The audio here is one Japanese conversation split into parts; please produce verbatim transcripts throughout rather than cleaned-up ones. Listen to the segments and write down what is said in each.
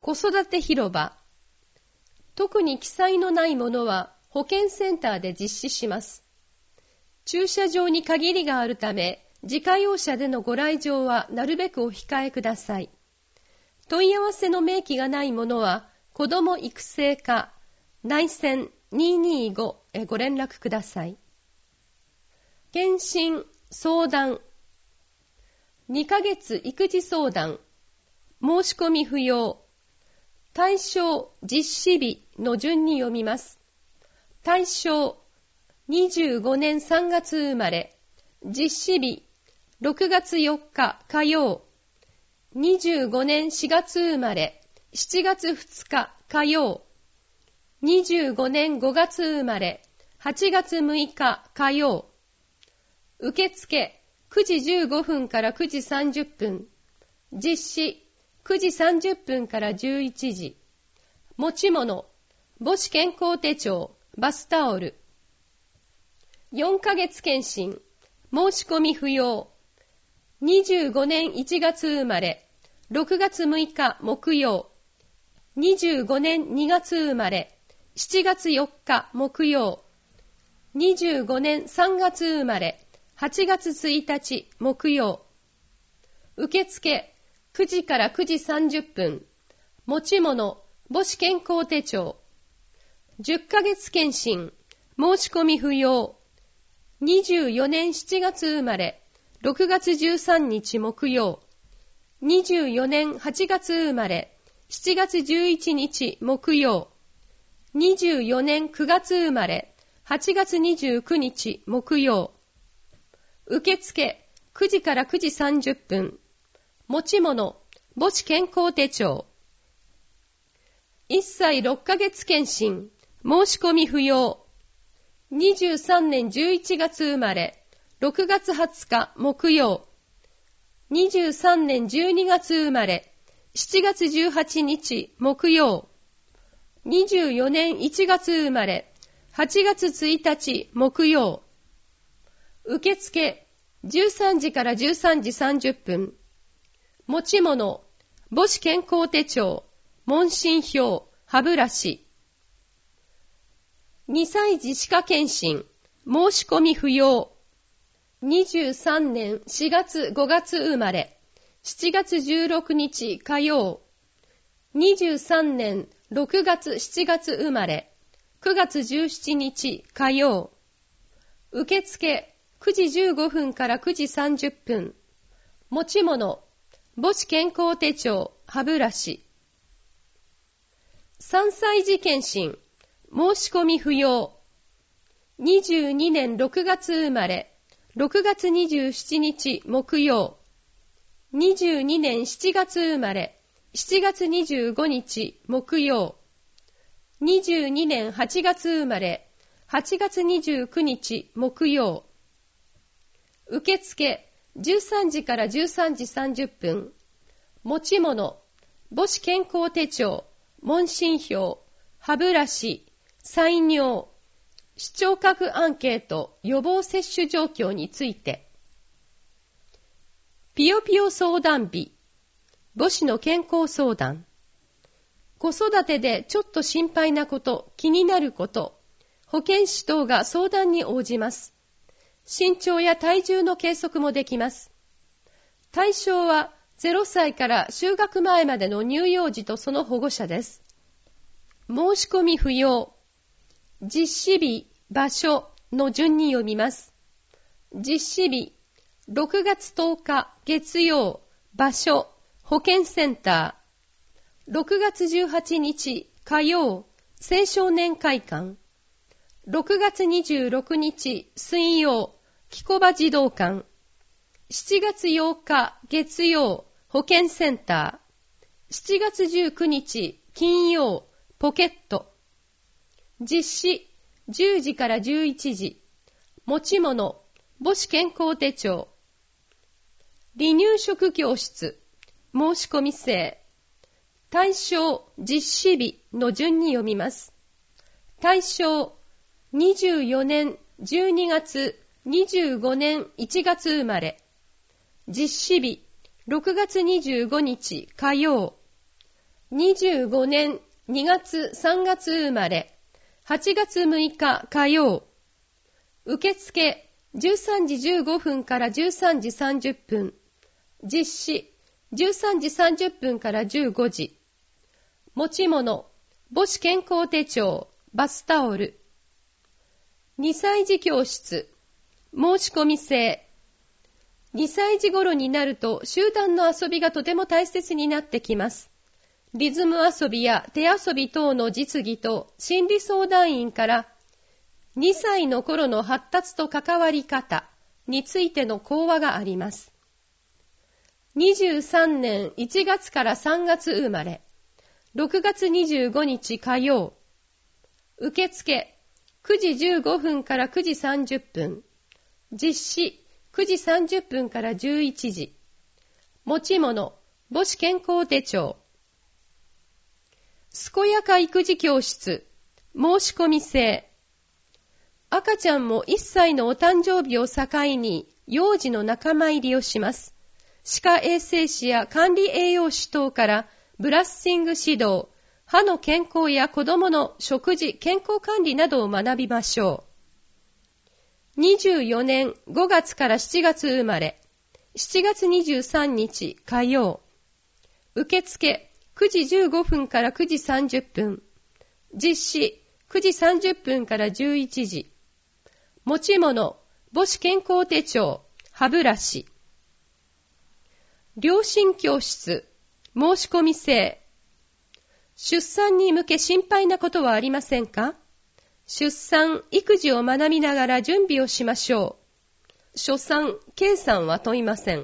子育て広場。特に記載のないものは保健センターで実施します。駐車場に限りがあるため、自家用車でのご来場はなるべくお控えください。問い合わせの明記がないものは、子ども育成課内線にーにーごへご連絡ください。検診、相談。にかげつ育児相談。申し込み不要。対象、実施日の順に読みます。対象、にじゅうごねんさんがつ生まれ。実施日、ろくがつよっか火曜。にじゅうごねんしがつ生まれ。しちがつふつか火曜。にじゅうごねんごがつ生まれ。はちがつむいか火曜。受付、くじじゅうごふんからくじさんじゅっぷん。実施、くじさんじゅっぷんからじゅういちじ。持ち物、母子健康手帳、バスタオル。よんかげつ検診、申し込み不要。にじゅうごねんいちがつ生まれ、ろくがつむいか木曜。にじゅうごねんにがつ生まれ、しちがつよっか木曜。にじゅうごねんさんがつ生まれ、はちがつついたち木曜。受付、くじからくじさんじゅっぷん。持ち物、母子健康手帳。じゅっかげつ検診、申し込み不要。にじゅうよねんしちがつ生まれ、ろくがつじゅうさんにち木曜。にじゅうよねんはちがつ生まれ、しちがつじゅういちにち木曜。にじゅうよねんくがつ生まれ、はちがつにじゅうくにち木曜。受付、くじからくじさんじゅっぷん。持ち物、母子健康手帳。いっさいろっかげつ検診、申し込み不要。にじゅうさんねんじゅういちがつ生まれ、ろくがつはつか木曜。にじゅうさんねんじゅうにがつ生まれ、しちがつじゅうはちにち木曜。にじゅうよねんいちがつ生まれ、はちがつついたち木曜。受付、じゅうさんじからじゅうさんじさんじゅっぷん。持ち物、母子健康手帳、問診票、歯ブラシ。にさい児歯科検診、申し込み不要。にじゅうさんねんしがつごがつ生まれ、しちがつじゅうろくにち火曜。にじゅうさんねんろくがつしちがつ生まれ、くがつじゅうしちにち火曜。受付、くじじゅうごふんからくじさんじゅっぷん。持ち物、母子健康手帳、歯ブラシ。さんさい児検診、申し込み不要。にじゅうにねんろくがつ生まれ、ろくがつにじゅうしちにち木曜。にじゅうにねんしちがつ生まれ、しちがつにじゅうごにち木曜。にじゅうにねんはちがつ生まれ、はちがつにじゅうくにち木曜。受付、じゅうさんじからじゅうさんじさんじゅっぷん。持ち物、母子健康手帳、問診票、歯ブラシ、採尿、視聴覚アンケート、予防接種状況について。ピヨピヨ相談日、母子の健康相談。子育てでちょっと心配なこと、気になること、保健師等が相談に応じます。身長や体重の計測もできます。対象はゼロさいから就学前までの乳幼児とその保護者です。申し込み不要。実施日、場所の順に読みます。実施日、ろくがつとおか月曜、場所、保健センター。ろくがつじゅうはちにち火曜、青少年会館。ろくがつにじゅうろくにち水曜、木小場児童館。しちがつようか月曜、保健センター。しちがつじゅうくにち金曜、ポケット。実施、じゅうじからじゅういちじ。持ち物、母子健康手帳。離乳食教室、申し込み制。対象、実施日の順に読みます。対象、にじゅうよねんじゅうにがつ、にじゅうごねんいちがつ生まれ。実施日、ろくがつにじゅうごにち火曜。 にじゅうごねんにがつさんがつ生まれ、はちがつむいか火曜。受付じゅうさんじじゅうごふんからじゅうさんじさんじゅっぷん。実施じゅうさんじさんじゅっぷんからじゅうごじ。持ち物母子健康手帳、バスタオル。にさい児教室申し込み制。にさい児頃になると集団の遊びがとても大切になってきます。リズム遊びや手遊び等の実技と心理相談員からにさいの頃の発達と関わり方についての講話があります。にじゅうさんねんいちがつからさんがつ生まれ、ろくがつにじゅうごにち火曜。受付くじじゅうごふんからくじさんじゅっぷん。実施くじさんじゅっぷんからじゅういちじ。持ち物母子健康手帳。健やか育児教室申し込み制。赤ちゃんもいっさいのお誕生日を境に幼児の仲間入りをします。歯科衛生士や管理栄養士等からブラッシング指導、歯の健康や子供の食事、健康管理などを学びましょう。にじゅうよねんごがつからしちがつ生まれ、しちがつにじゅうさんにち火曜。受付くじじゅうごふんからくじさんじゅっぷん。実施くじさんじゅっぷんからじゅういちじ。持ち物母子健康手帳、歯ブラシ。両親教室申し込み制。出産に向け心配なことはありませんか？出産、育児を学びながら準備をしましょう。初産、計算は問いません。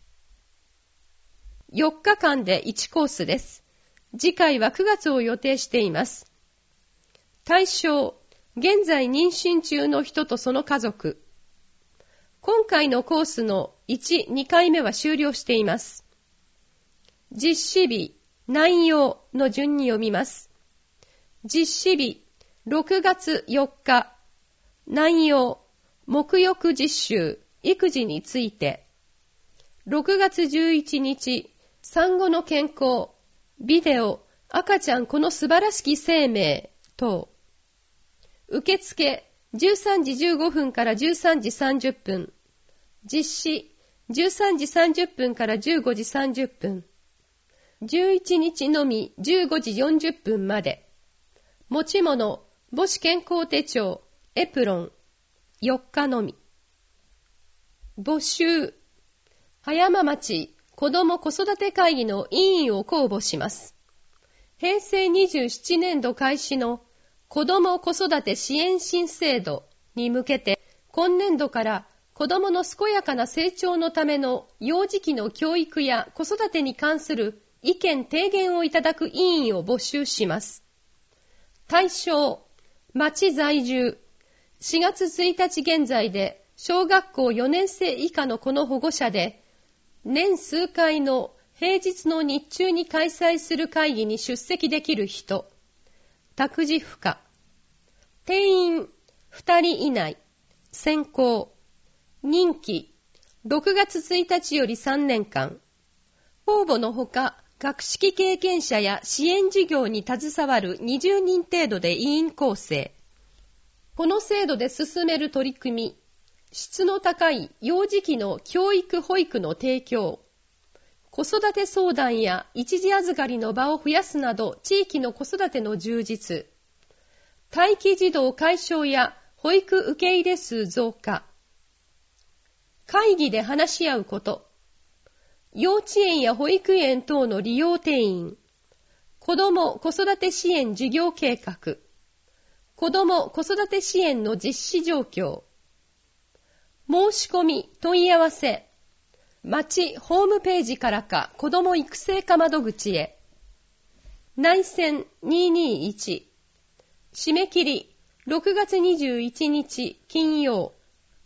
よっかかんでいちコースです。次回はくがつを予定しています。対象、現在妊娠中の人とその家族。今回のコースのいち、にかいめは終了しています。実施日、内容の順に読みます。実施日、ろくがつよっか。内容、沐浴実習、育児について。ろくがつじゅういちにち、産後の健康、ビデオ、赤ちゃんこの素晴らしき生命等。受付じゅうさんじじゅうごふんからじゅうさんじさんじゅっぷん。実施じゅうさんじさんじゅっぷんからじゅうごじさんじゅっぷん。じゅういちにちのみじゅうごじよんじゅっぷんまで。持ち物母子健康手帳、エプロン。よっかのみ。募集。葉山町子ども子育て会議の委員を公募します。へいせいにじゅうななねんど開始の子ども子育て支援新制度に向けて、今年度から子どもの健やかな成長のための幼児期の教育や子育てに関する意見提言をいただく委員を募集します。対象、町在住、しがつついたち現在で小学校よねんせい以下の子の保護者で、年数回の平日の日中に開催する会議に出席できる人、託児不可、定員ふたり以内、選考、任期ろくがつついたちよりさんねんかん、応募のほか学識経験者や支援事業に携わるにじゅうにん程度で委員構成。この制度で進める取り組み、質の高い幼児期の教育保育の提供、子育て相談や一時預かりの場を増やすなど地域の子育ての充実、待機児童解消や保育受け入れ数増加、会議で話し合うこと、幼稚園や保育園等の利用定員、子ども子育て支援事業計画、子ども子育て支援の実施状況、申し込み問い合わせ、町ホームページからか子ども育成課窓口へ。内線にひゃくにじゅういち。締め切りろくがつにじゅういちにち金曜。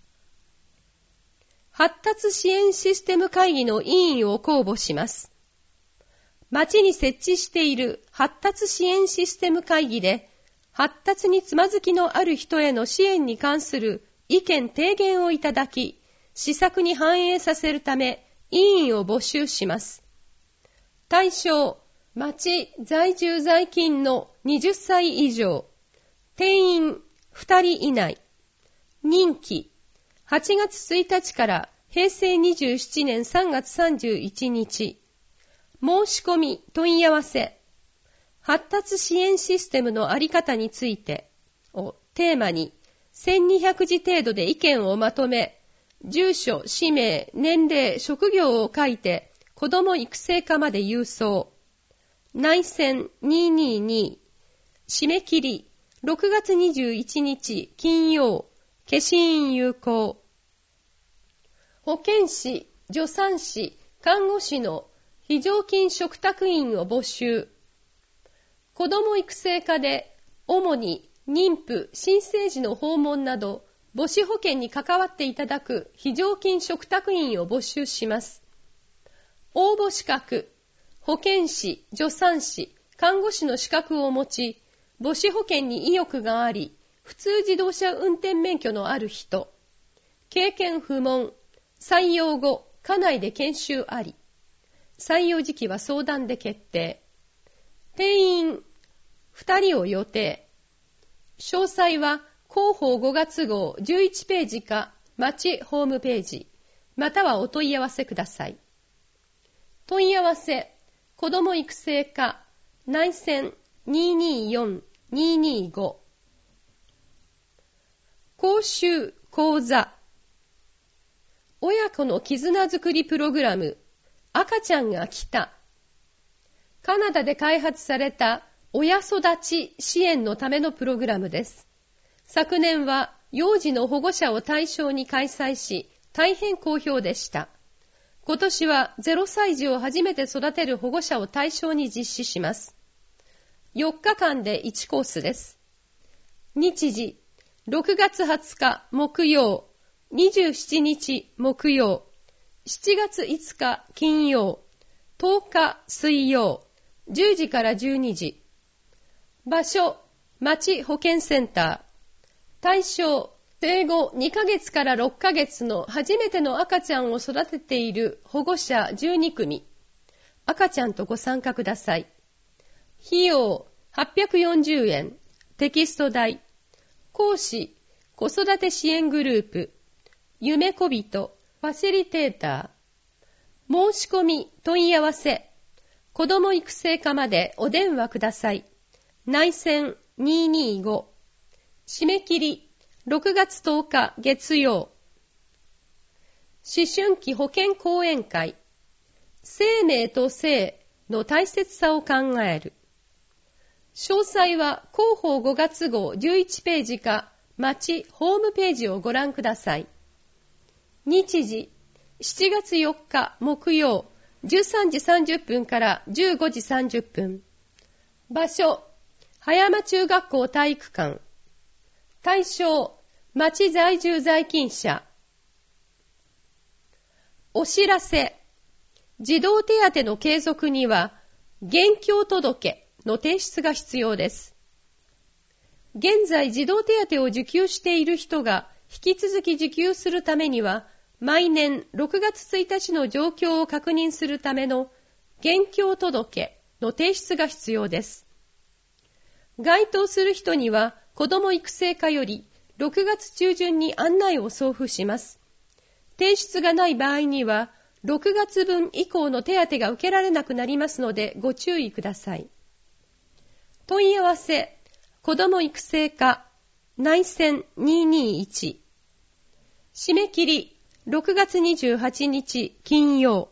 発達支援システム会議の委員を公募します。町に設置している発達支援システム会議で、発達につまずきのある人への支援に関する意見提言をいただき、施策に反映させるため委員を募集します。対象、 町在住在勤のはたち以上、定員ふたり以内、任期はちがつついたちからへいせいにじゅうななねんさんがつさんじゅういちにち、申し込み問い合わせ、発達支援システムのあり方についてをテーマにせんにひゃくじ程度で意見をまとめ、住所、氏名、年齢、職業を書いて子ども育成課まで郵送。内線にひゃくにじゅうに、締め切りろくがつにじゅういちにち金曜、消印有効。保健師、助産師、看護師の非常勤嘱託員を募集。子ども育成課で主に妊婦、新生児の訪問など母子保健に関わっていただく非常勤嘱託員を募集します。応募資格、保健師、助産師、看護師の資格を持ち、母子保健に意欲があり、普通自動車運転免許のある人、経験不問、採用後、課内で研修あり、採用時期は相談で決定。定員ふたりを予定。詳細は広報ごがつ号じゅういちページか町ホームページ、またはお問い合わせください。問い合わせ、子ども育成課、内線にひゃくにじゅうよん、にひゃくにじゅうご。講習講座。親子の絆づくりプログラム、赤ちゃんが来た。カナダで開発された親育ち支援のためのプログラムです。昨年は幼児の保護者を対象に開催し、大変好評でした。今年はゼロさい児を初めて育てる保護者を対象に実施します。よっかかんでいちコースです。日時、ろくがつはつか木曜、にじゅうしちにち木曜、しちがついつか金曜、とおか水曜、じゅうじからじゅうにじ。場所、町保健センター。対象、生後にかげつからろっかげつの初めての赤ちゃんを育てている保護者じゅうにくみ。赤ちゃんとご参加ください。費用はっぴゃくよんじゅうえん。テキスト代。講師、子育て支援グループ。夢こびと、ファシリテーター。申し込み、問い合わせ。子ども育成課までお電話ください。内線にひゃくにじゅうご。締め切りろくがつとおか月曜。思春期保健講演会。生命と性の大切さを考える。詳細は広報ごがつ号じゅういちページか町ホームページをご覧ください。日時、しちがつよっか木曜、じゅうさんじさんじゅっぷんからじゅうごじさんじゅっぷん。場所、葉山中学校体育館。対象、町在住在勤者。お知らせ。児童手当の継続には、現況届の提出が必要です。現在児童手当を受給している人が引き続き受給するためには、毎年ろくがつついたちの状況を確認するための現況届の提出が必要です。該当する人には、子ども育成課よりろくがつちゅうじゅんに案内を送付します。提出がない場合には、ろくがつぶん以降の手当が受けられなくなりますのでご注意ください。問い合わせ、子ども育成課、内線にひゃくにじゅういち。締め切り、ろくがつにじゅうはちにち金曜。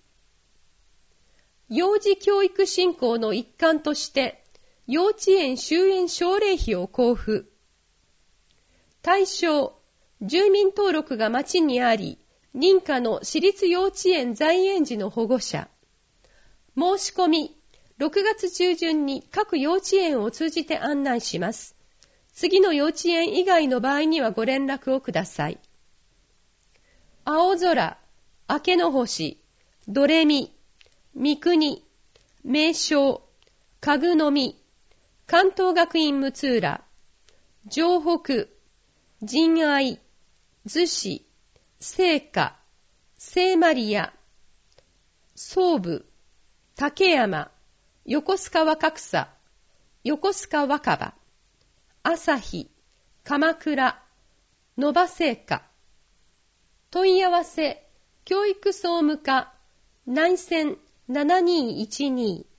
幼児教育振興の一環として、幼稚園就園奨励費を交付。対象、住民登録が町にあり、認可の私立幼稚園在園児の保護者。申し込み、ろくがつちゅうじゅんに各幼稚園を通じて案内します。次の幼稚園以外の場合にはご連絡をください。青空、明けの星、ドレミ、三国、名称、かぐのみ、関東学院六浦、城北、仁愛、逗子、聖火、聖マリア、総武、竹山、 横須賀若草、横須賀若葉、朝日、鎌倉、野場製菓。問い合わせ、教育総務課、内線ななにーいちに